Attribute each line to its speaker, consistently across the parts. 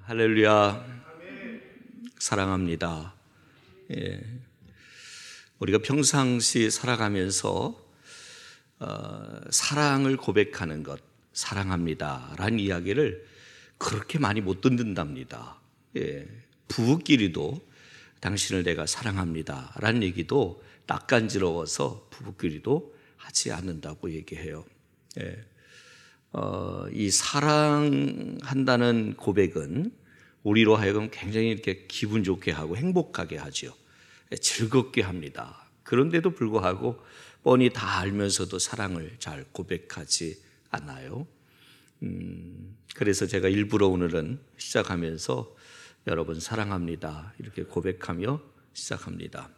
Speaker 1: 할렐루야. 사랑합니다. 우리가 평상시 살아가면서 사랑을 고백하는 것, 사랑합니다 라는 이야기를 그렇게 많이 못 듣는답니다. 부부끼리도 당신을 내가 사랑합니다 라는 얘기도 낯간지러워서 부부끼리도 하지 않는다고 얘기해요. 이 사랑한다는 고백은 우리로 하여금 굉장히 이렇게 기분 좋게 하고 행복하게 하죠. 즐겁게 합니다. 그런데도 불구하고 뻔히 다 알면서도 사랑을 잘 고백하지 않아요. 그래서 제가 일부러 오늘은 시작하면서 여러분 사랑합니다 이렇게 고백하며 시작합니다.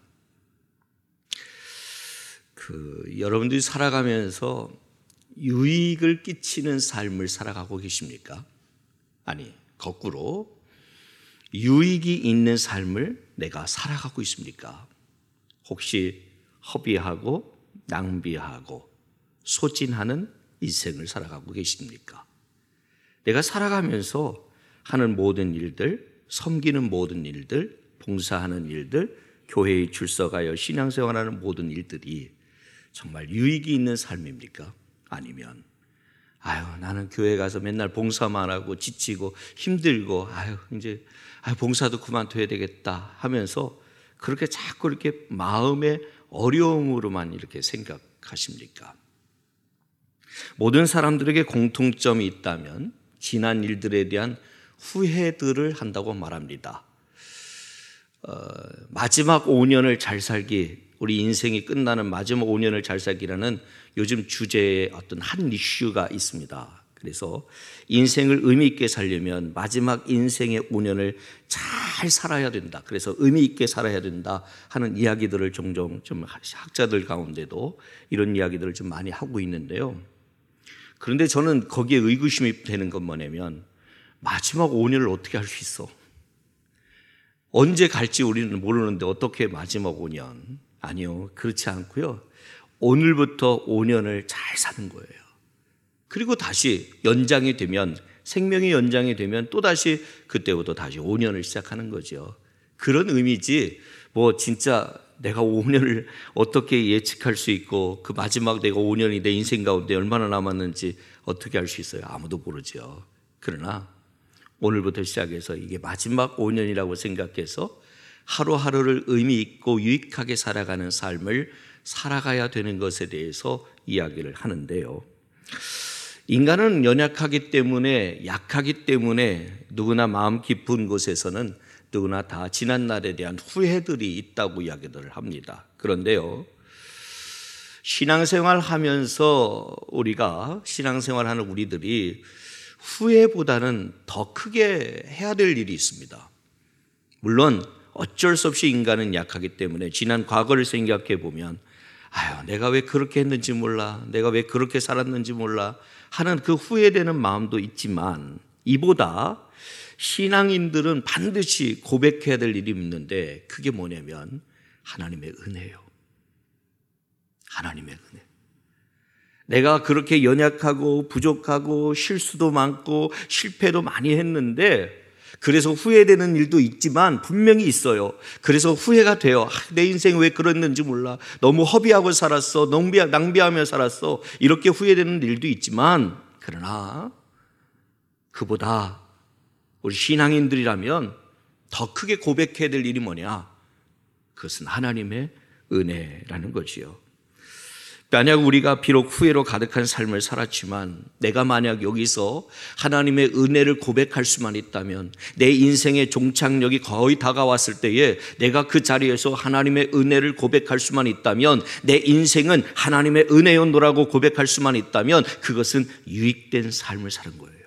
Speaker 1: 여러분들이 살아가면서 유익을 끼치는 삶을 살아가고 계십니까? 아니, 거꾸로 유익이 있는 삶을 내가 살아가고 있습니까? 혹시 허비하고 낭비하고 소진하는 인생을 살아가고 계십니까? 내가 살아가면서 하는 모든 일들, 섬기는 모든 일들, 봉사하는 일들, 교회에 출석하여 신앙생활하는 모든 일들이 정말 유익이 있는 삶입니까? 아니면 나는 교회 가서 맨날 봉사만 하고 지치고 힘들고 이제 봉사도 그만둬야 되겠다 하면서 그렇게 자꾸 이렇게 마음의 어려움으로만 이렇게 생각하십니까? 모든 사람들에게 공통점이 있다면 지난 일들에 대한 후회들을 한다고 말합니다. 마지막 5년을 잘 살기, 우리 인생이 끝나는 마지막 5년을 잘 살기라는 요즘 주제의 어떤 한 이슈가 있습니다. 그래서 인생을 의미 있게 살려면 마지막 인생의 5년을 잘 살아야 된다. 그래서 의미 있게 살아야 된다 하는 이야기들을 종종 좀 학자들 가운데도 이런 이야기들을 좀 많이 하고 있는데요. 그런데 저는 거기에 의구심이 되는 건 뭐냐면 마지막 5년을 어떻게 할 수 있어? 언제 갈지 우리는 모르는데 어떻게 마지막 5년? 아니요, 그렇지 않고요. 오늘부터 5년을 잘 사는 거예요. 그리고 다시 연장이 되면, 생명이 연장이 되면 또다시 그때부터 다시 5년을 시작하는 거죠. 그런 의미지 진짜 내가 5년을 어떻게 예측할 수 있고 그 마지막 내가 5년이 내 인생 가운데 얼마나 남았는지 어떻게 알 수 있어요? 아무도 모르죠. 그러나 오늘부터 시작해서 이게 마지막 5년이라고 생각해서 하루하루를 의미 있고 유익하게 살아가는 삶을 살아가야 되는 것에 대해서 이야기를 하는데요. 인간은 연약하기 때문에, 약하기 때문에 누구나 마음 깊은 곳에서는 누구나 다 지난 날에 대한 후회들이 있다고 이야기들을 합니다. 그런데요, 신앙생활 하면서 우리가 신앙생활하는 우리들이 후회보다는 더 크게 해야 될 일이 있습니다. 물론 어쩔 수 없이 인간은 약하기 때문에 지난 과거를 생각해 보면 내가 왜 그렇게 했는지 몰라, 내가 왜 그렇게 살았는지 몰라 하는 그 후회되는 마음도 있지만, 이보다 신앙인들은 반드시 고백해야 될 일이 있는데 그게 뭐냐면 하나님의 은혜예요. 하나님의 은혜. 내가 그렇게 연약하고 부족하고 실수도 많고 실패도 많이 했는데 그래서 후회되는 일도 있지만 분명히 있어요. 그래서 후회가 돼요. 내 인생 왜 그랬는지 몰라. 너무 허비하고 살았어. 낭비하며 살았어. 이렇게 후회되는 일도 있지만, 그러나 그보다 우리 신앙인들이라면 더 크게 고백해야 될 일이 뭐냐? 그것은 하나님의 은혜라는 것이요. 만약 우리가 비록 후회로 가득한 삶을 살았지만 내가 만약 여기서 하나님의 은혜를 고백할 수만 있다면, 내 인생의 종착역이 거의 다가왔을 때에 내가 그 자리에서 하나님의 은혜를 고백할 수만 있다면, 내 인생은 하나님의 은혜였노라고 고백할 수만 있다면 그것은 유익된 삶을 사는 거예요.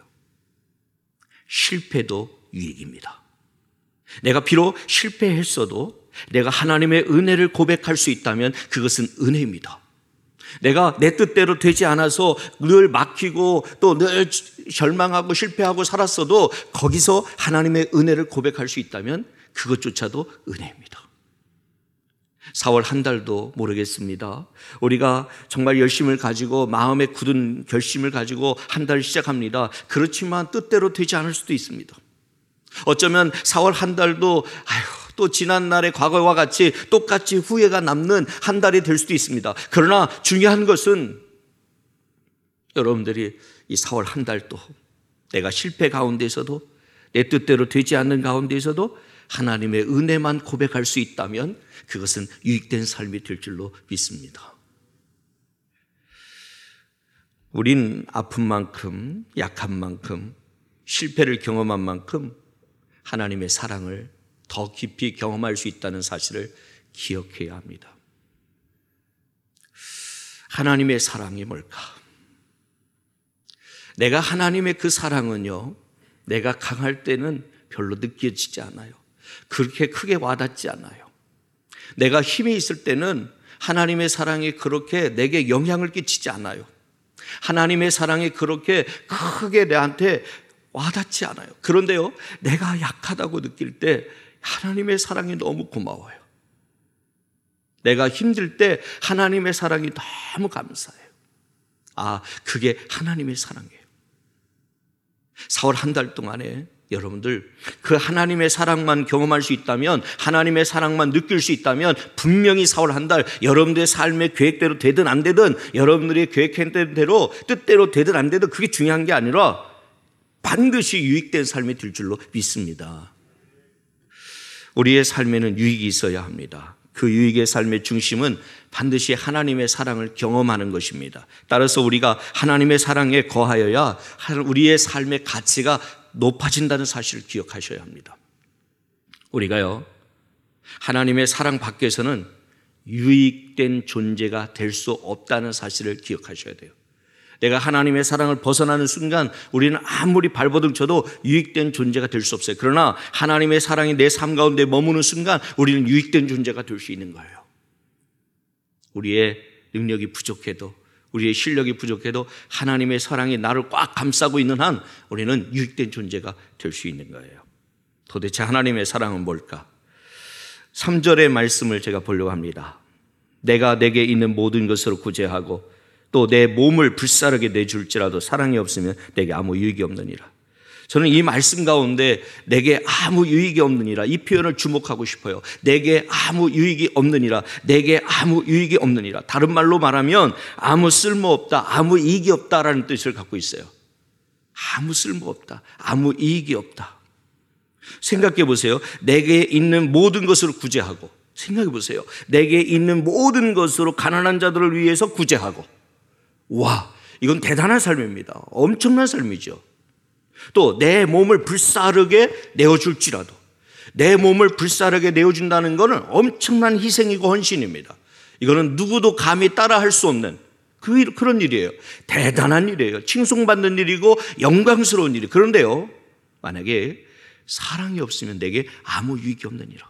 Speaker 1: 실패도 유익입니다. 내가 비록 실패했어도 내가 하나님의 은혜를 고백할 수 있다면 그것은 은혜입니다. 내가 내 뜻대로 되지 않아서 늘 막히고 또 늘 절망하고 실패하고 살았어도 거기서 하나님의 은혜를 고백할 수 있다면 그것조차도 은혜입니다. 4월 한 달도 모르겠습니다. 우리가 정말 열심을 가지고 마음에 굳은 결심을 가지고 한 달 시작합니다. 그렇지만 뜻대로 되지 않을 수도 있습니다. 어쩌면 4월 한 달도 또 지난 날의 과거와 같이 똑같이 후회가 남는 한 달이 될 수도 있습니다. 그러나 중요한 것은 여러분들이 이 4월 한 달도 내가 실패 가운데서도 내 뜻대로 되지 않는 가운데서도 하나님의 은혜만 고백할 수 있다면 그것은 유익된 삶이 될 줄로 믿습니다. 우린 아픈 만큼, 약한 만큼, 실패를 경험한 만큼 하나님의 사랑을 더 깊이 경험할 수 있다는 사실을 기억해야 합니다. 하나님의 사랑이 뭘까? 내가 하나님의 그 사랑은요, 내가 강할 때는 별로 느껴지지 않아요. 그렇게 크게 와닿지 않아요. 내가 힘이 있을 때는 하나님의 사랑이 그렇게 내게 영향을 끼치지 않아요. 하나님의 사랑이 그렇게 크게 내한테 와닿지 않아요. 그런데요, 내가 약하다고 느낄 때 하나님의 사랑이 너무 고마워요. 내가 힘들 때 하나님의 사랑이 너무 감사해요. 그게 하나님의 사랑이에요. 4월 한 달 동안에 여러분들 그 하나님의 사랑만 경험할 수 있다면, 하나님의 사랑만 느낄 수 있다면 분명히 4월 한 달 여러분들의 삶의 계획대로 되든 안 되든, 여러분들이 계획한 대로 뜻대로 되든 안 되든 그게 중요한 게 아니라 반드시 유익된 삶이 될 줄로 믿습니다. 우리의 삶에는 유익이 있어야 합니다. 그 유익의 삶의 중심은 반드시 하나님의 사랑을 경험하는 것입니다. 따라서 우리가 하나님의 사랑에 거하여야 우리의 삶의 가치가 높아진다는 사실을 기억하셔야 합니다. 우리가요, 하나님의 사랑 밖에서는 유익된 존재가 될 수 없다는 사실을 기억하셔야 돼요. 내가 하나님의 사랑을 벗어나는 순간 우리는 아무리 발버둥 쳐도 유익된 존재가 될 수 없어요. 그러나 하나님의 사랑이 내 삶 가운데 머무는 순간 우리는 유익된 존재가 될 수 있는 거예요. 우리의 능력이 부족해도, 우리의 실력이 부족해도 하나님의 사랑이 나를 꽉 감싸고 있는 한 우리는 유익된 존재가 될 수 있는 거예요. 도대체 하나님의 사랑은 뭘까? 3절의 말씀을 제가 보려고 합니다. 내가 내게 있는 모든 것으로 구제하고 또 내 몸을 불사르게 내줄지라도 사랑이 없으면 내게 아무 유익이 없느니라. 저는 이 말씀 가운데 내게 아무 유익이 없느니라, 이 표현을 주목하고 싶어요. 내게 아무 유익이 없느니라, 내게 아무 유익이 없느니라. 다른 말로 말하면 아무 쓸모없다, 아무 이익이 없다라는 뜻을 갖고 있어요. 아무 쓸모없다, 아무 이익이 없다. 생각해 보세요. 내게 있는 모든 것으로 구제하고, 생각해 보세요. 내게 있는 모든 것으로 가난한 자들을 위해서 구제하고. 와, 이건 대단한 삶입니다. 엄청난 삶이죠. 또 내 몸을 불사르게 내어줄지라도, 내 몸을 불사르게 내어준다는 것은 엄청난 희생이고 헌신입니다. 이거는 누구도 감히 따라할 수 없는 그런 일이에요. 대단한 일이에요. 칭송받는 일이고 영광스러운 일이에요. 그런데요, 만약에 사랑이 없으면 내게 아무 유익이 없느니라.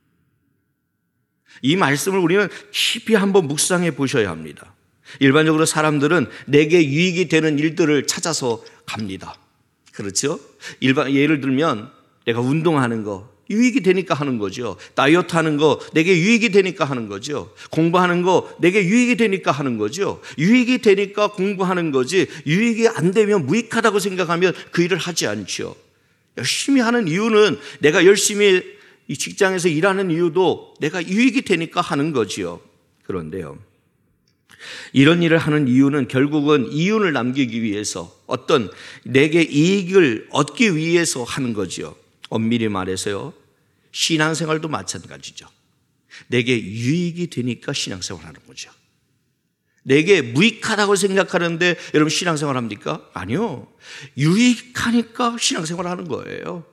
Speaker 1: 이 말씀을 우리는 깊이 한번 묵상해 보셔야 합니다. 일반적으로 사람들은 내게 유익이 되는 일들을 찾아서 갑니다. 그렇죠? 예를 들면 내가 운동하는 거 유익이 되니까 하는 거죠. 다이어트 하는 거 내게 유익이 되니까 하는 거죠. 공부하는 거 내게 유익이 되니까 하는 거죠. 유익이 되니까 공부하는 거지, 유익이 안 되면 무익하다고 생각하면 그 일을 하지 않죠. 열심히 하는 이유는, 내가 열심히 이 직장에서 일하는 이유도 내가 유익이 되니까 하는 거지요. 그런데요, 이런 일을 하는 이유는 결국은 이윤을 남기기 위해서, 어떤 내게 이익을 얻기 위해서 하는 거죠. 엄밀히 말해서요, 신앙생활도 마찬가지죠. 내게 유익이 되니까 신앙생활 하는 거죠. 내게 무익하다고 생각하는데 여러분 신앙생활 합니까? 아니요. 유익하니까 신앙생활 하는 거예요.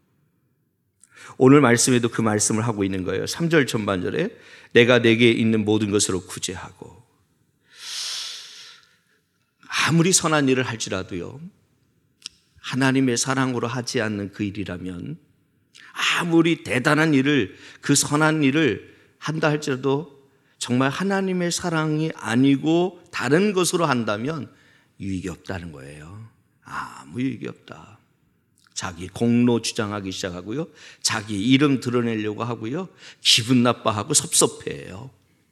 Speaker 1: 오늘 말씀에도 그 말씀을 하고 있는 거예요. 3절 전반절에 내가 내게 있는 모든 것으로 구제하고. 아무리 선한 일을 할지라도요, 하나님의 사랑으로 하지 않는 그 일이라면, 아무리 대단한 일을, 그 선한 일을 한다 할지라도 정말 하나님의 사랑이 아니고 다른 것으로 한다면 유익이 없다는 거예요. 아무 유익이 없다. 자기 공로 주장하기 시작하고요, 자기 이름 드러내려고 하고요, 기분 나빠하고 섭섭해해요.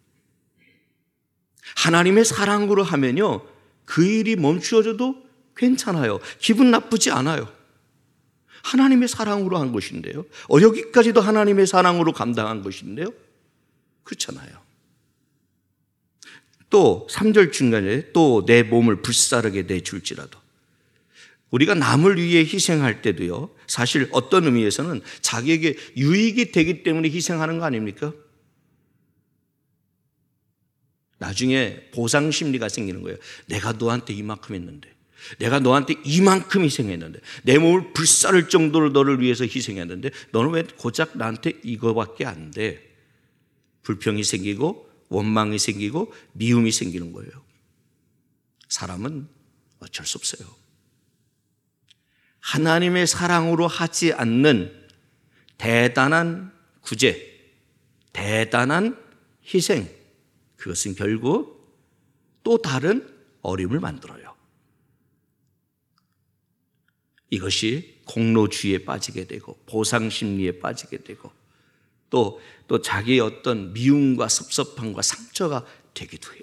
Speaker 1: 하나님의 사랑으로 하면요, 그 일이 멈추어져도 괜찮아요. 기분 나쁘지 않아요. 하나님의 사랑으로 한 것인데요. 여기까지도 하나님의 사랑으로 감당한 것인데요. 그렇잖아요. 또 3절 중간에 또 내 몸을 불사르게 내줄지라도, 우리가 남을 위해 희생할 때도요, 사실 어떤 의미에서는 자기에게 유익이 되기 때문에 희생하는 거 아닙니까? 나중에 보상 심리가 생기는 거예요. 내가 너한테 이만큼 했는데, 내가 너한테 이만큼 희생했는데, 내 몸을 불사를 정도로 너를 위해서 희생했는데 너는 왜 고작 나한테 이거밖에 안 돼? 불평이 생기고 원망이 생기고 미움이 생기는 거예요. 사람은 어쩔 수 없어요. 하나님의 사랑으로 하지 않는 대단한 구제, 대단한 희생, 그것은 결국 또 다른 어려움을 만들어요. 이것이 공로주의에 빠지게 되고 보상심리에 빠지게 되고 또 자기의 어떤 미움과 섭섭함과 상처가 되기도 해요.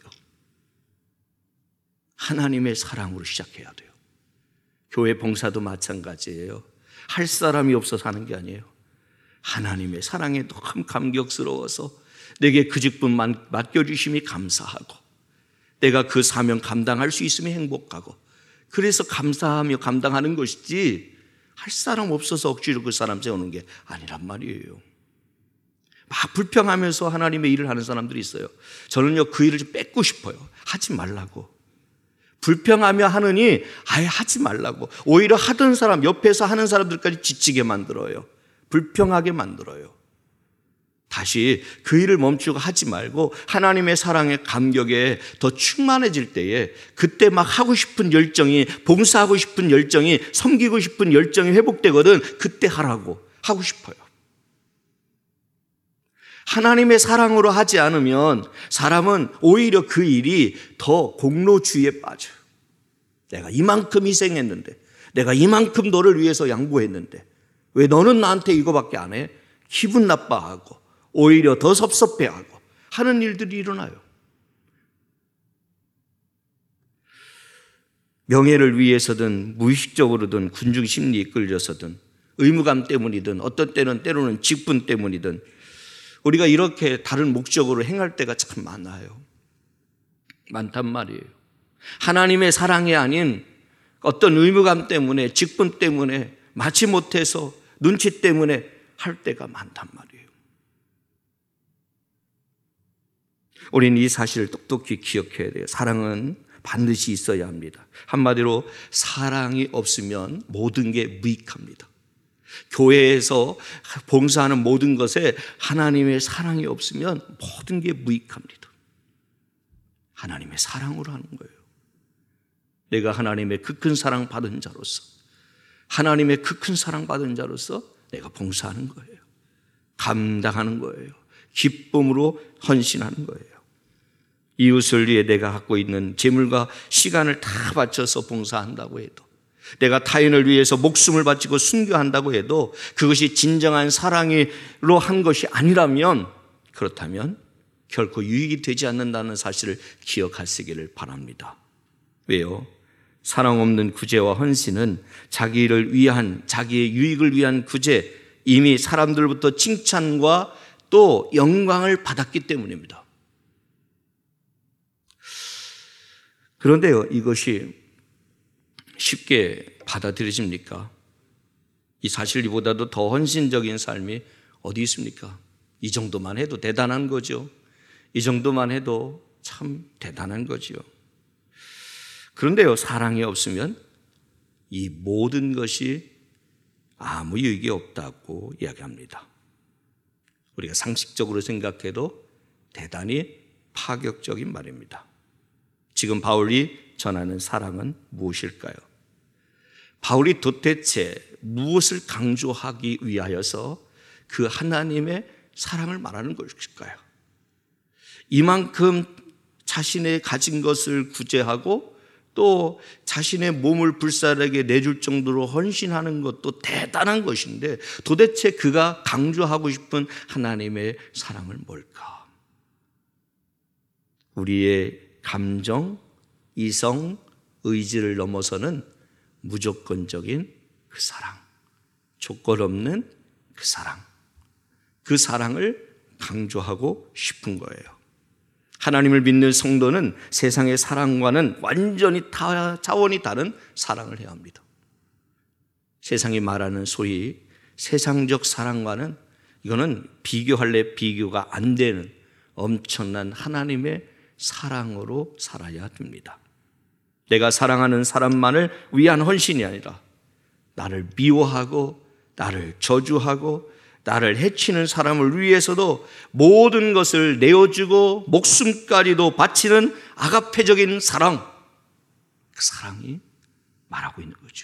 Speaker 1: 하나님의 사랑으로 시작해야 돼요. 교회 봉사도 마찬가지예요. 할 사람이 없어서 하는 게 아니에요. 하나님의 사랑에 너무 감격스러워서 내게 그 직분 맡겨주심이 감사하고 내가 그 사명 감당할 수 있으면 행복하고, 그래서 감사하며 감당하는 것이지 할 사람 없어서 억지로 그 사람 세우는 게 아니란 말이에요. 막 불평하면서 하나님의 일을 하는 사람들이 있어요. 저는요, 그 일을 좀 뺏고 싶어요. 하지 말라고. 불평하며 하느니 아예 하지 말라고. 오히려 하던 사람, 옆에서 하는 사람들까지 지치게 만들어요. 불평하게 만들어요. 다시 그 일을 멈추고 하지 말고 하나님의 사랑의 감격에 더 충만해질 때에 그때 막 하고 싶은 열정이, 봉사하고 싶은 열정이, 섬기고 싶은 열정이 회복되거든. 그때 하라고. 하고 싶어요. 하나님의 사랑으로 하지 않으면 사람은 오히려 그 일이 더 공로주의에 빠져요. 내가 이만큼 희생했는데, 내가 이만큼 너를 위해서 양보했는데 왜 너는 나한테 이거밖에 안 해? 기분 나빠하고 오히려 더 섭섭해하고 하는 일들이 일어나요. 명예를 위해서든 무의식적으로든 군중 심리에 이끌려서든 의무감 때문이든 어떤 때로는 직분 때문이든 우리가 이렇게 다른 목적으로 행할 때가 참 많아요. 많단 말이에요. 하나님의 사랑이 아닌 어떤 의무감 때문에, 직분 때문에, 마치 못해서 눈치 때문에 할 때가 많단 말이에요. 우리는 이 사실을 똑똑히 기억해야 돼요. 사랑은 반드시 있어야 합니다. 한마디로 사랑이 없으면 모든 게 무익합니다. 교회에서 봉사하는 모든 것에 하나님의 사랑이 없으면 모든 게 무익합니다. 하나님의 사랑으로 하는 거예요. 내가 하나님의 그 큰 사랑 받은 자로서, 하나님의 그 큰 사랑 받은 자로서 내가 봉사하는 거예요. 감당하는 거예요. 기쁨으로 헌신하는 거예요. 이웃을 위해 내가 갖고 있는 재물과 시간을 다 바쳐서 봉사한다고 해도, 내가 타인을 위해서 목숨을 바치고 순교한다고 해도 그것이 진정한 사랑으로 한 것이 아니라면, 그렇다면 결코 유익이 되지 않는다는 사실을 기억하시기를 바랍니다. 왜요? 사랑 없는 구제와 헌신은 자기를 위한, 자기의 유익을 위한 구제, 이미 사람들부터 칭찬과 또 영광을 받았기 때문입니다. 그런데요, 이것이 쉽게 받아들여집니까? 이 사실보다도 더 헌신적인 삶이 어디 있습니까? 이 정도만 해도 대단한 거죠. 이 정도만 해도 참 대단한 거죠. 그런데요, 사랑이 없으면 이 모든 것이 아무 유익이 없다고 이야기합니다. 우리가 상식적으로 생각해도 대단히 파격적인 말입니다. 지금 바울이 전하는 사랑은 무엇일까요? 바울이 도대체 무엇을 강조하기 위하여서 그 하나님의 사랑을 말하는 것일까요? 이만큼 자신의 가진 것을 구제하고 또 자신의 몸을 불사르게 내줄 정도로 헌신하는 것도 대단한 것인데, 도대체 그가 강조하고 싶은 하나님의 사랑은 뭘까? 우리의 감정, 이성, 의지를 넘어서는 무조건적인 그 사랑, 조건 없는 그 사랑을 강조하고 싶은 거예요. 하나님을 믿는 성도는 세상의 사랑과는 완전히 차원이 다른 사랑을 해야 합니다. 세상이 말하는 소위 세상적 사랑과는 이거는 비교할래 비교가 안 되는 엄청난 하나님의 사랑으로 살아야 됩니다. 내가 사랑하는 사람만을 위한 헌신이 아니라 나를 미워하고 나를 저주하고 나를 해치는 사람을 위해서도 모든 것을 내어주고 목숨까지도 바치는 아가페적인 사랑, 그 사랑이 말하고 있는 거죠.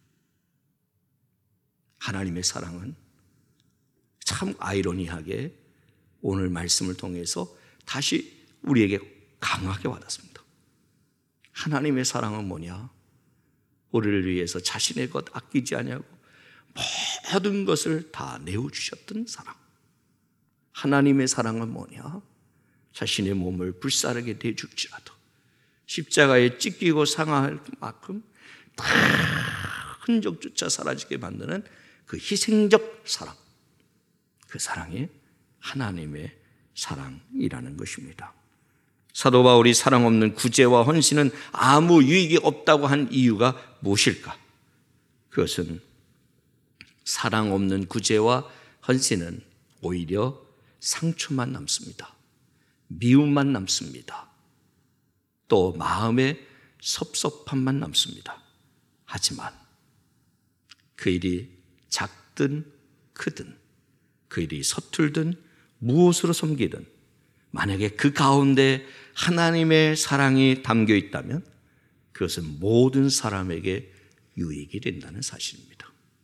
Speaker 1: 하나님의 사랑은 참 아이러니하게 오늘 말씀을 통해서 다시 우리에게 강하게 와닿습니다. 하나님의 사랑은 뭐냐? 우리를 위해서 자신의 것 아끼지 아니하고 모든 것을 다 내어주셨던 사랑. 하나님의 사랑은 뭐냐? 자신의 몸을 불사르게 내줄지라도 십자가에 찢기고 상할 만큼 다 흔적조차 사라지게 만드는 그 희생적 사랑, 그 사랑이 하나님의 사랑이라는 것입니다. 사도 바울이 사랑 없는 구제와 헌신은 아무 유익이 없다고 한 이유가 무엇일까? 그것은 사랑 없는 구제와 헌신은 오히려 상처만 남습니다. 미움만 남습니다. 또 마음의 섭섭함만 남습니다. 하지만 그 일이 작든 크든 그 일이 서툴든 무엇으로 섬기든 만약에 그 가운데 하나님의 사랑이 담겨 있다면 그것은 모든 사람에게 유익이 된다는 사실입니다.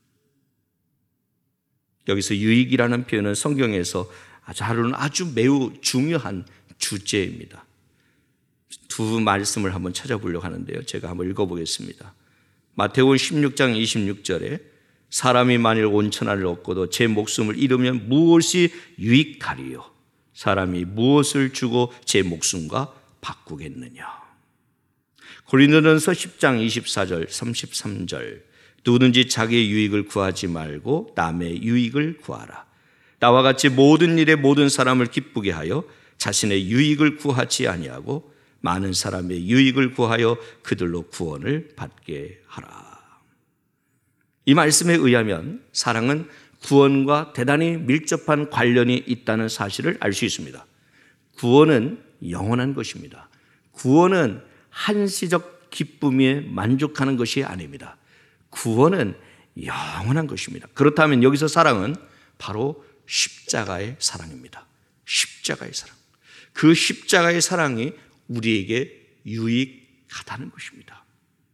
Speaker 1: 여기서 유익이라는 표현은 성경에서 아주 매우 중요한 주제입니다. 두 말씀을 한번 찾아보려고 하는데요. 제가 한번 읽어보겠습니다. 마태복음 16장 26절에 사람이 만일 온 천하를 얻고도 제 목숨을 잃으면 무엇이 유익하리요? 사람이 무엇을 주고 제 목숨과 바꾸겠느냐? 고린도전서 10장 24절 33절 누구든지 자기의 유익을 구하지 말고 남의 유익을 구하라. 나와 같이 모든 일에 모든 사람을 기쁘게 하여 자신의 유익을 구하지 아니하고 많은 사람의 유익을 구하여 그들로 구원을 받게 하라. 이 말씀에 의하면 사랑은 구원과 대단히 밀접한 관련이 있다는 사실을 알 수 있습니다. 구원은 영원한 것입니다. 구원은 한시적 기쁨에 만족하는 것이 아닙니다. 구원은 영원한 것입니다. 그렇다면 여기서 사랑은 바로 십자가의 사랑입니다. 십자가의 사랑. 그 십자가의 사랑이 우리에게 유익하다는 것입니다.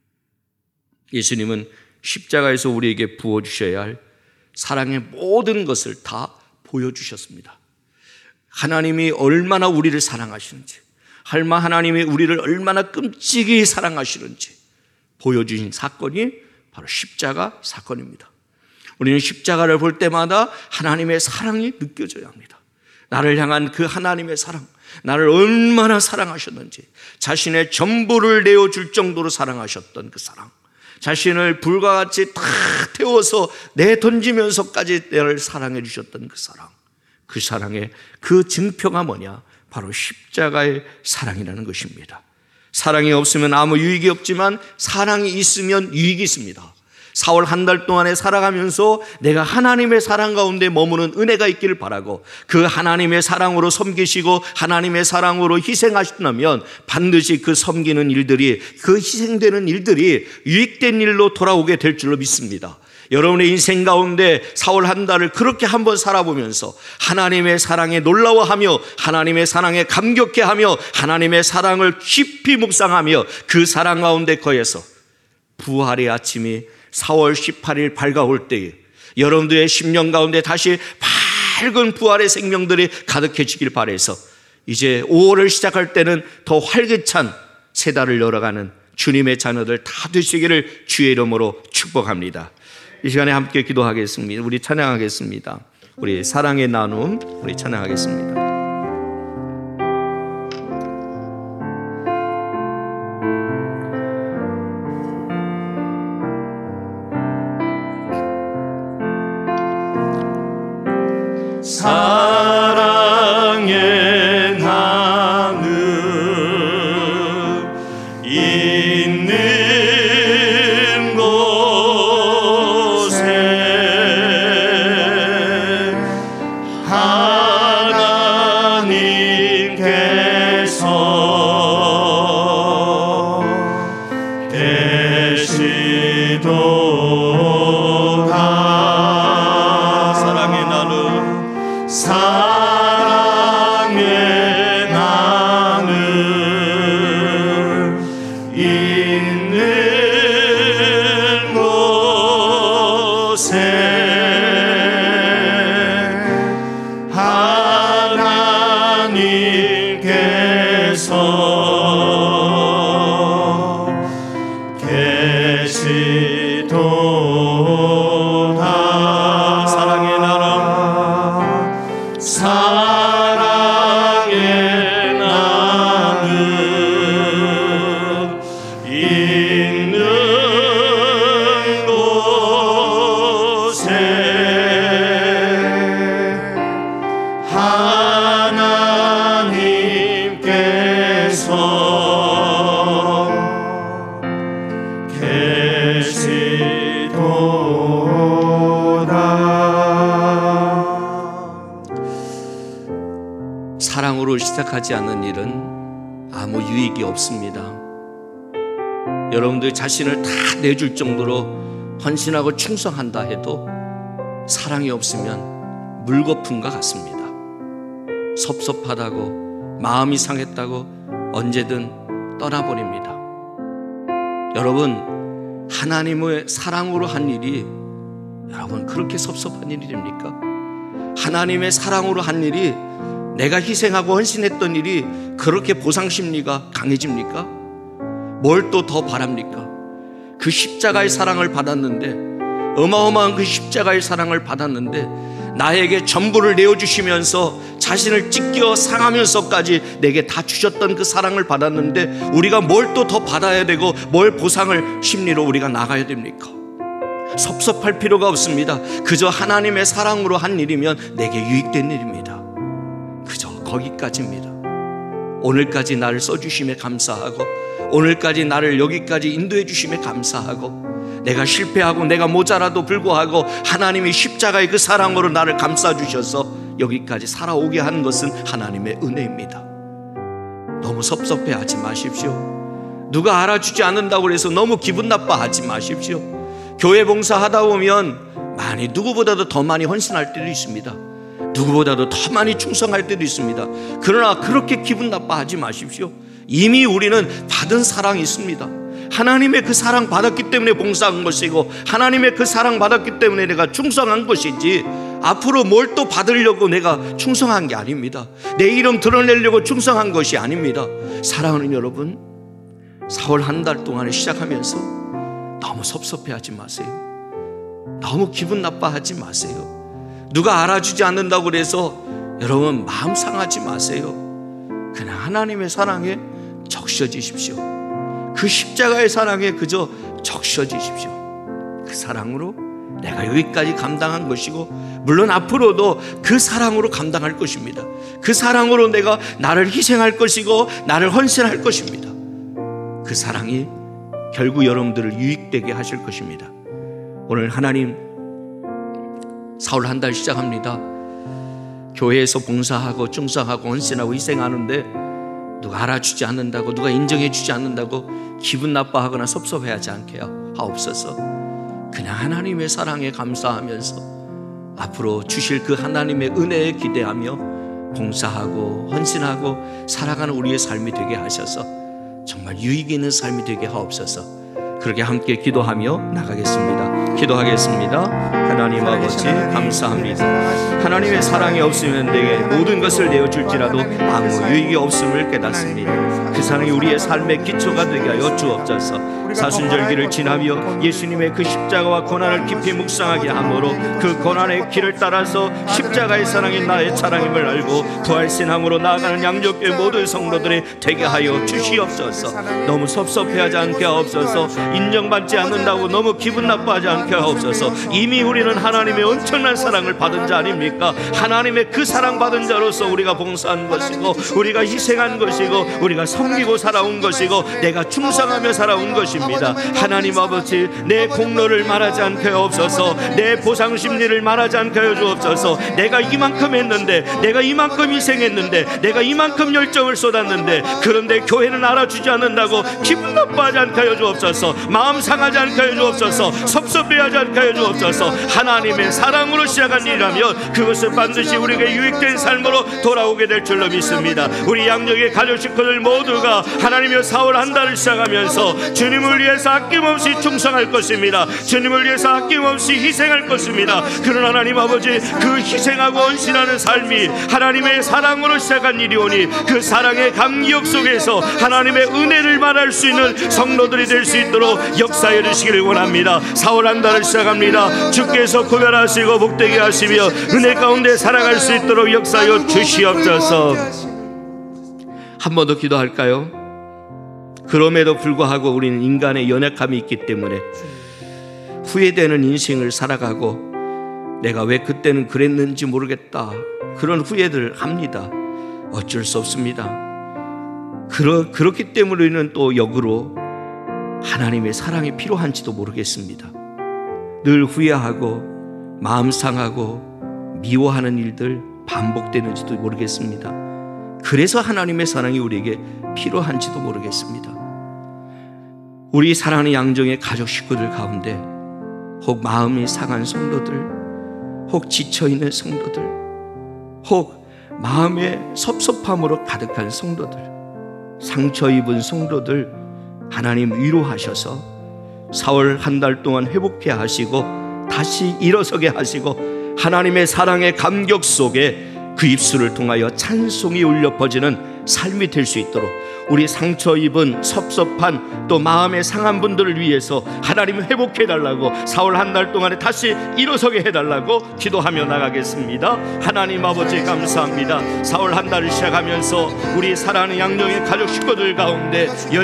Speaker 1: 예수님은 십자가에서 우리에게 부어주셔야 할 사랑의 모든 것을 다 보여주셨습니다. 하나님이 얼마나 우리를 사랑하시는지, 하나님이 우리를 얼마나 끔찍이 사랑하시는지 보여주신 사건이 바로 십자가 사건입니다. 우리는 십자가를 볼 때마다 하나님의 사랑이 느껴져야 합니다. 나를 향한 그 하나님의 사랑, 나를 얼마나 사랑하셨는지, 자신의 전부를 내어줄 정도로 사랑하셨던 그 사랑, 자신을 불과 같이 다 태워서 내던지면서까지 나를 사랑해 주셨던 그 사랑, 그 사랑의 그 증표가 뭐냐? 바로 십자가의 사랑이라는 것입니다. 사랑이 없으면 아무 유익이 없지만 사랑이 있으면 유익이 있습니다. 4월 한 달 동안에 살아가면서 내가 하나님의 사랑 가운데 머무는 은혜가 있기를 바라고 그 하나님의 사랑으로 섬기시고 하나님의 사랑으로 희생하신다면 반드시 그 섬기는 일들이, 그 희생되는 일들이 유익된 일로 돌아오게 될 줄로 믿습니다. 여러분의 인생 가운데 4월 한 달을 그렇게 한번 살아보면서 하나님의 사랑에 놀라워하며 하나님의 사랑에 감격해하며 하나님의 사랑을 깊이 묵상하며 그 사랑 가운데 거해서 부활의 아침이 4월 18일 밝아올 때에 여러분들의 심령 가운데 다시 밝은 부활의 생명들이 가득해지길 바라서 이제 5월을 시작할 때는 더 활기찬 새 달을 열어가는 주님의 자녀들 다 되시기를 주의 이름으로 축복합니다. 이 시간에 함께 기도하겠습니다. 우리 찬양하겠습니다. 우리 사랑의 나눔, 우리 찬양하겠습니다.
Speaker 2: 사랑의 나눔 있는 곳에 하나님께서 계시도다. 사랑의 나눔, 사랑의 나눔 있는 곳에 하나님께서 계시도다. 사랑의 나눔, 사랑의 나눔 있는 곳에 하나님께서 계시도다.
Speaker 1: 사랑으로 시작하지 않는 일은 아무 유익이 없습니다. 여러분들 자신을 다 내줄 정도로 헌신하고 충성한다 해도 사랑이 없으면 물거품과 같습니다. 섭섭하다고 마음이 상했다고 언제든 떠나버립니다. 여러분, 하나님의 사랑으로 한 일이 여러분 그렇게 섭섭한 일입니까? 하나님의 사랑으로 한 일이, 내가 희생하고 헌신했던 일이 그렇게 보상심리가 강해집니까? 뭘 또 더 바랍니까? 그 십자가의 사랑을 받았는데, 어마어마한 그 십자가의 사랑을 받았는데 나에게 전부를 내어주시면서 자신을 찢겨 상하면서까지 내게 다 주셨던 그 사랑을 받았는데 우리가 뭘 또 더 받아야 되고 뭘 보상을 심리로 우리가 나가야 됩니까? 섭섭할 필요가 없습니다. 그저 하나님의 사랑으로 한 일이면 내게 유익된 일입니다. 그저 거기까지입니다. 오늘까지 나를 써주심에 감사하고, 오늘까지 나를 여기까지 인도해 주심에 감사하고, 내가 실패하고 내가 모자라도 불구하고 하나님이 십자가의 그 사랑으로 나를 감싸주셔서 여기까지 살아오게 하는 것은 하나님의 은혜입니다. 너무 섭섭해하지 마십시오. 누가 알아주지 않는다고 해서 너무 기분 나빠하지 마십시오. 교회 봉사하다 보면 많이 누구보다도 더 많이 헌신할 때도 있습니다. 누구보다도 더 많이 충성할 때도 있습니다. 그러나 그렇게 기분 나빠하지 마십시오. 이미 우리는 받은 사랑이 있습니다. 하나님의 그 사랑 받았기 때문에 봉사한 것이고, 하나님의 그 사랑 받았기 때문에 내가 충성한 것이지, 앞으로 뭘 또 받으려고 내가 충성한 게 아닙니다. 내 이름 드러내려고 충성한 것이 아닙니다. 사랑하는 여러분, 4월 한 달 동안에 시작하면서 너무 섭섭해하지 마세요. 너무 기분 나빠하지 마세요. 누가 알아주지 않는다고 그래서 여러분 마음 상하지 마세요. 그냥 하나님의 사랑에 적셔지십시오. 그 십자가의 사랑에 그저 적셔지십시오. 그 사랑으로 내가 여기까지 감당한 것이고, 물론 앞으로도 그 사랑으로 감당할 것입니다. 그 사랑으로 내가 나를 희생할 것이고 나를 헌신할 것입니다. 그 사랑이 결국 여러분들을 유익되게 하실 것입니다. 오늘 하나님 4월 한 달 시작합니다. 교회에서 봉사하고 충성하고 헌신하고 희생하는데 누가 알아주지 않는다고, 누가 인정해주지 않는다고 기분 나빠하거나 섭섭해하지 않게 하옵소서. 그냥 하나님의 사랑에 감사하면서 앞으로 주실 그 하나님의 은혜에 기대하며 봉사하고 헌신하고 살아가는 우리의 삶이 되게 하셔서 정말 유익 있는 삶이 되게 하옵소서. 그렇게 함께 기도하며 나가겠습니다. 기도하겠습니다. 하나님 아버지 감사합니다. 하나님의 사랑이 없으면 내게 모든 것을 내어줄지라도 아무 유익이 없음을 깨닫습니다. 그 사랑이 우리의 삶의 기초가 되게 하여 주옵소서. 사순절기를 지나며 예수님의 그 십자가와 고난을 깊이 묵상하게 함으로 그 고난의 길을 따라서 십자가의 사랑이 나의 사랑임을 알고 부활신앙으로 나아가는 양육교회 모든 성도들이 되게 하여 주시옵소서. 너무 섭섭해하지 않게 하옵소서. 인정받지 않는다고 너무 기분 나빠하지 않게 하옵소서. 이미 우리는 하나님의 엄청난 사랑을 받은 자 아닙니까? 하나님의 그 사랑받은 자로서 우리가 봉사한 것이고, 우리가 희생한 것이고, 우리가 섬기고 살아온 것이고, 내가 충성하며 살아온 것입니다. 하나님 아버지, 내 공로를 말하지 않게 하옵소서. 내 보상 심리를 말하지 않게 하여 주옵소서. 내가 이만큼 했는데, 내가 이만큼 희생했는데, 내가 이만큼 열정을 쏟았는데, 그런데 교회는 알아주지 않는다고 기분 나빠하지 않게 하여 주옵소서. 마음 상하지 않게 하여 주옵소서. 섭섭해하지 않게 하여 주옵소서. 하나님의 사랑으로 시작한 일이라면 그것은 반드시 우리에게 유익된 삶으로 돌아오게 될 줄로 믿습니다. 우리 양육의 가족 식구들 모두가 하나님의 4월 한 달을 시작하면서 주님을 위해서 아낌없이 충성할 것입니다. 주님을 위해서 아낌없이 희생할 것입니다. 그런 하나님 아버지, 그 희생하고 헌신하는 삶이 하나님의 사랑으로 시작한 일이오니 그 사랑의 감격 속에서 하나님의 은혜를 말할 수 있는 성도들이 될 수 있도록 역사해 주시기를 원합니다. 4월 한 달을 시작합니다. 주께서 구별하시고 복되게 하시며 은혜 가운데 살아갈 수 있도록 역사하여 주시옵소서. 한 번 더 기도할까요? 그럼에도 불구하고 우리는 인간의 연약함이 있기 때문에 후회되는 인생을 살아가고, 내가 왜 그때는 그랬는지 모르겠다, 그런 후회들 합니다. 어쩔 수 없습니다. 그렇기 때문에 우리는 또 역으로 하나님의 사랑이 필요한지도 모르겠습니다. 늘 후회하고 마음 상하고 미워하는 일들 반복되는지도 모르겠습니다. 그래서 하나님의 사랑이 우리에게 필요한지도 모르겠습니다. 우리 사랑하는 양정의 가족 식구들 가운데 혹 마음이 상한 성도들, 혹 지쳐있는 성도들, 혹 마음의 섭섭함으로 가득한 성도들, 상처 입은 성도들 하나님 위로하셔서 4월 한 달 동안 회복해 하시고 다시 일어서게 하시고, 하나님의 사랑의 감격 속에 그 입술을 통하여 찬송이 울려 퍼지는 삶이 될 수 있도록, 우리 상처 입은 섭섭한 또 마음에 상한 분들을 위해서 하나님 회복해 달라고, 4월 한 달 동안에 다시 일어서게 해달라고 기도하며 나가겠습니다. 하나님 아버지 감사합니다. 4월 한 달을 시작하면서 우리 사랑하는 양정의 가족 식구들 가운데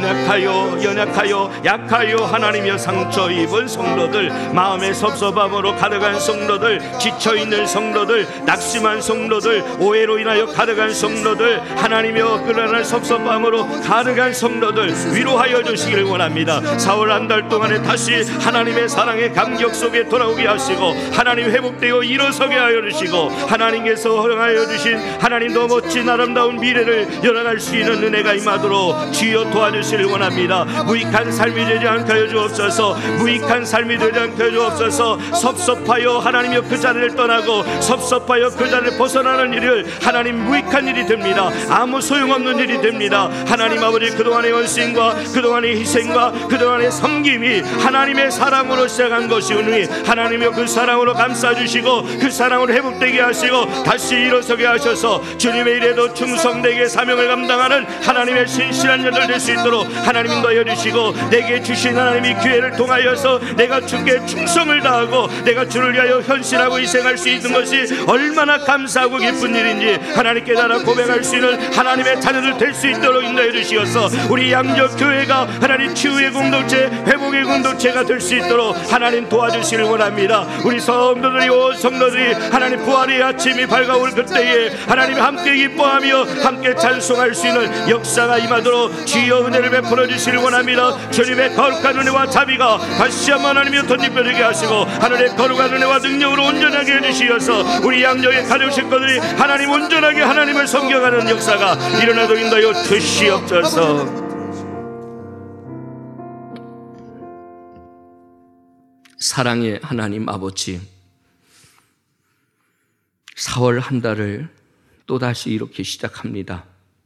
Speaker 1: 연약하여 약하여 하나님의 상처 입은 성도들, 마음의 섭섭함으로 가득한 성도들, 지쳐있는 성도들, 낙심한 성도들, 오해로 인하여 가득한 성도들, 하나님여 그러나 섭섭함으로 가득한 성도들 위로하여 주시기를 원합니다. 4월 한 달 동안에 다시 하나님의 사랑의 감격 속에 돌아오게 하시고, 하나님 회복되어 일어서게 하여 주시고, 하나님께서 허락하여 주신 하나님 더 멋진 아름다운 미래를 열어갈 수 있는 은혜가 임하도록 주여 도와주시기를 원합니다. 무익한 삶이 되지 않게 하여 주옵소서. 무익한 삶이 되지 않게 하여 주옵소서. 섭섭하여 하나님여 그 자리를 떠나고, 섭섭하여 그 자리를 벗어나는 일을 하나님 무익한 일이 됩니다. 아무 소용없는 일이 됩니다. 하나님 아버지, 그동안의 헌신과 그동안의 희생과 그동안의 섬김이 하나님의 사랑으로 시작한 것이오니 하나님여 그 사랑으로 감싸주시고 그 사랑으로 회복되게 하시고 다시 일어서게 하셔서 주님의 일에도 충성되게 사명을 감당하는 하나님의 신실한 자들 될 수 있도록 하나님 인도하여 주시고, 내게 주신 하나님의 기회를 통하여서 내가 주께 충성을 다하고 내가 주를 위하여 헌신하고 희생할 수 있는 것이 얼마나 감사하고 기쁜 일인지 하나님 깨달아 고백할 수 있는 하나님의 자녀들 될 수 있도록 인도해 주시어서 우리 양적 교회가 하나님 치유의 공동체, 회복의 공동체가 될 수 있도록 하나님 도와주시길 원합니다. 우리 성도들이, 온 성도들이 하나님 부활의 아침이 밝아올 그때에 하나님 함께 기뻐하며 함께 찬송할 수 있는 역사가 임하도록 주여 은혜를 베풀어 주시길 원합니다. 주님의 거룩한 은혜와 자비가 다시 한번 하나님의 덧입혀지게 하시고 하늘의 거룩한 은혜와 능력으로 온전하게 해주시어서 우리 양적의 가족 식구들이 하나님 온전하게 하나님을 섬겨가는 역사가 일어나도록 인도하여 주시옵소서. 사랑의 하나님 아버지, 4월 한 달을 또다시 이렇게 시작합니다.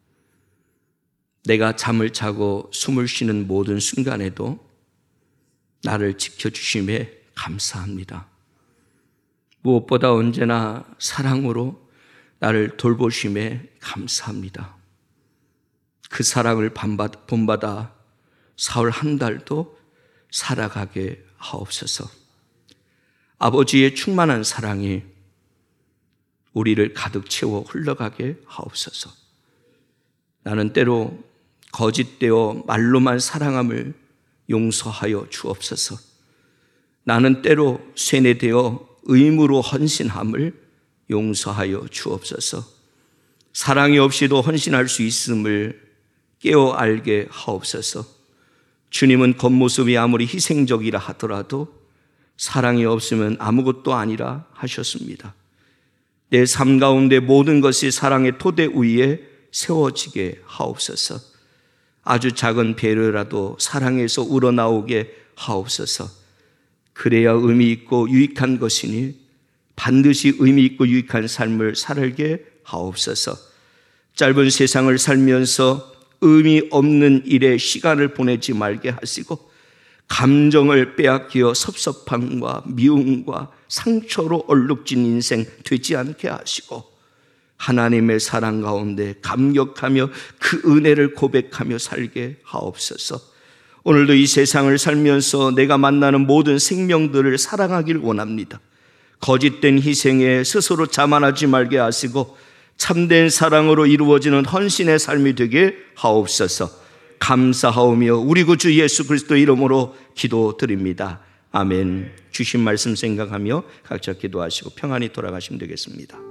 Speaker 1: 내가 잠을 자고 숨을 쉬는 모든 순간에도 나를 지켜주심에 감사합니다. 무엇보다 언제나 사랑으로 나를 돌보심에 감사합니다. 그 사랑을 본받아 4월 한 달도 살아가게 하옵소서. 아버지의 충만한 사랑이 우리를 가득 채워 흘러가게 하옵소서. 나는 때로 거짓되어 말로만 사랑함을 용서하여 주옵소서. 나는 때로 쇠뇌되어 의무로 헌신함을 용서하여 주옵소서. 사랑이 없이도 헌신할 수 있음을 깨어 알게 하옵소서. 주님은 겉모습이 아무리 희생적이라 하더라도 사랑이 없으면 아무것도 아니라 하셨습니다. 내 삶 가운데 모든 것이 사랑의 토대 위에 세워지게 하옵소서. 아주 작은 배려라도 사랑에서 우러나오게 하옵소서. 그래야 의미 있고 유익한 것이니 반드시 의미 있고 유익한 삶을 살게 하옵소서. 짧은 세상을 살면서 의미 없는 일에 시간을 보내지 말게 하시고 감정을 빼앗겨 섭섭함과 미움과 상처로 얼룩진 인생 되지 않게 하시고 하나님의 사랑 가운데 감격하며 그 은혜를 고백하며 살게 하옵소서. 오늘도 이 세상을 살면서 내가 만나는 모든 생명들을 사랑하길 원합니다. 거짓된 희생에 스스로 자만하지 말게 하시고 참된 사랑으로 이루어지는 헌신의 삶이 되게 하옵소서. 감사하오며 우리 구주 예수 그리스도 이름으로 기도드립니다. 아멘. 주신 말씀 생각하며 각자 기도하시고 평안히 돌아가시면 되겠습니다.